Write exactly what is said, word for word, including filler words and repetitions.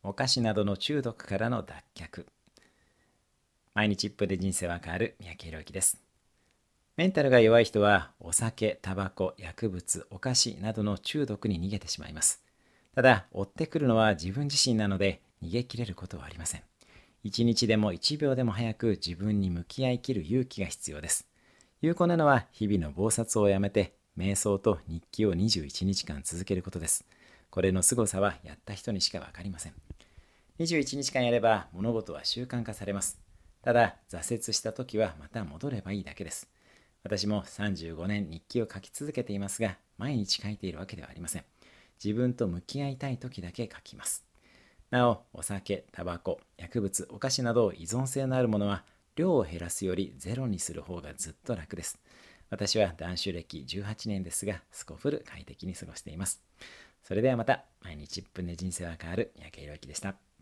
お菓子などの中毒からの脱却。毎日いっぷんで人生は変わる三宅宏之です。メンタルが弱い人はお酒、タバコ、薬物、お菓子などの中毒に逃げてしまいます。ただ、追ってくるのは自分自身なので逃げ切れることはありません。一日でも一秒でも早く自分に向き合い切る勇気が必要です。有効なのは日々の忙殺をやめて瞑想と日記をにじゅういちにちかん続けることです。これの凄さはやった人にしかわかりません。にじゅういちにちかんやれば物事は習慣化されます。ただ、挫折した時はまた戻ればいいだけです。私もさんじゅうごねん日記を書き続けていますが、毎日書いているわけではありません。自分と向き合いたい時だけ書きます。なお、お酒、タバコ、薬物、お菓子など依存性のあるものは量を減らすよりゼロにする方がずっと楽です。私は断酒歴じゅうはちねんですが、すこぶる快適に過ごしています。それではまた、毎日いっぷんで人生は変わる三宅宏之でした。